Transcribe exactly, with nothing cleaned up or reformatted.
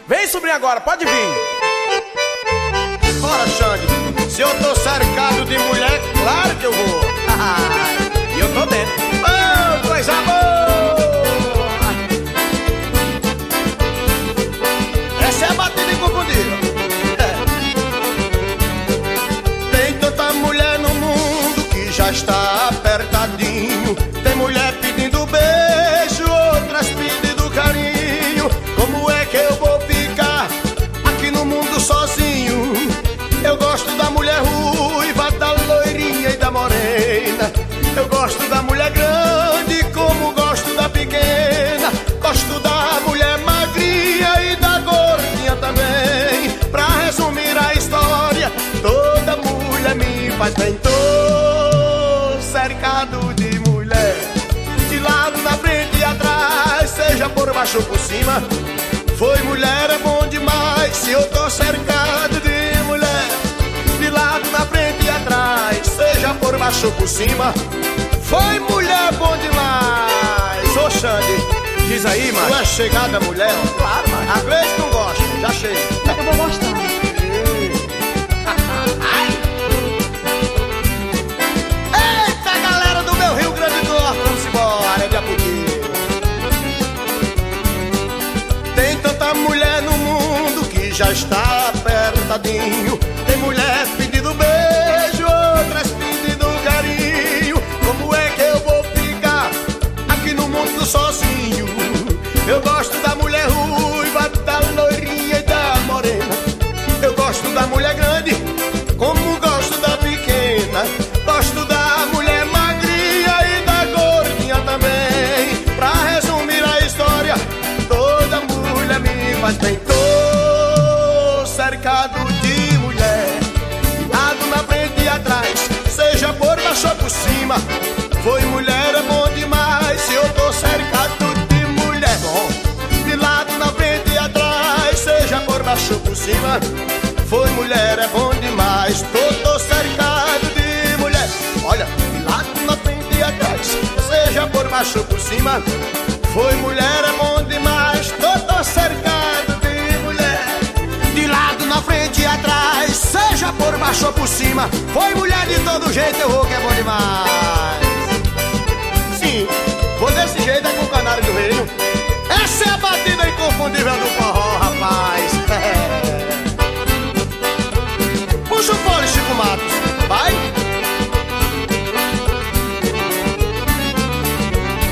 Vem, sobrinho, agora, pode vir. Bora, Xande. Se eu tô cercado de mulher, claro que eu vou. E eu tô dentro. Oh, coisa boa! Essa é a batida inconfundível. É. Tem tanta mulher no mundo que já está apertadinho. Tem mulher pedindo beijo, outras pedindo carinho. Como é que eu vou ficar aqui no mundo sozinho? Eu gosto da mulher ruiva, da loirinha e da morena. Eu gosto da mulher grande como gosto da pequena. Gosto da mulher magrinha e da gordinha também. Pra resumir a história, toda mulher me faz bem. Tô cercado de mulher, de lado, na frente e atrás, seja por baixo ou por cima. Foi mulher é bom demais. Se eu tô cercado de mulher, de lado, na frente e atrás, seja por baixo ou por cima. Foi mulher bom demais. Ô Xande, diz aí, macho. Tu é chegada mulher? Claro, macho. A Gleice não gosta, já chega. Eu vou gostar. Eita, galera do meu Rio Grande do Norte, vamos embora, é de Aputi. Tem tanta mulher no mundo que já está apertadinho. Tem mulher pedindo beijo, outras pedindo carinho. Como é que eu vou ficar aqui no mundo sozinho? Eu gosto da mulher ruiva, da loirinha e da morena. Eu gosto da mulher grande, como gosto da pequena. Gosto da mulher magrinha e da gordinha também. Pra resumir a história, toda mulher me faz bem. Tô cercado de mulher, lado, na frente e atrás, seja por baixo ou por cima. Foi mulher é bom demais. Se eu tô cercado de mulher, bom, de lado, na frente e atrás, seja por baixo ou por cima. Foi mulher é bom demais. Tô, tô cercado de mulher, olha, de lado, na frente e atrás, seja por baixo ou por cima. Foi mulher é bom demais. Tô, tô cercado de mulher, de lado, na frente e atrás, seja por baixo ou por cima. Foi mulher de todo jeito, eu vou que é bom demais. Sim, vou desse jeito é com o canário do reino. Essa é a batida inconfundível do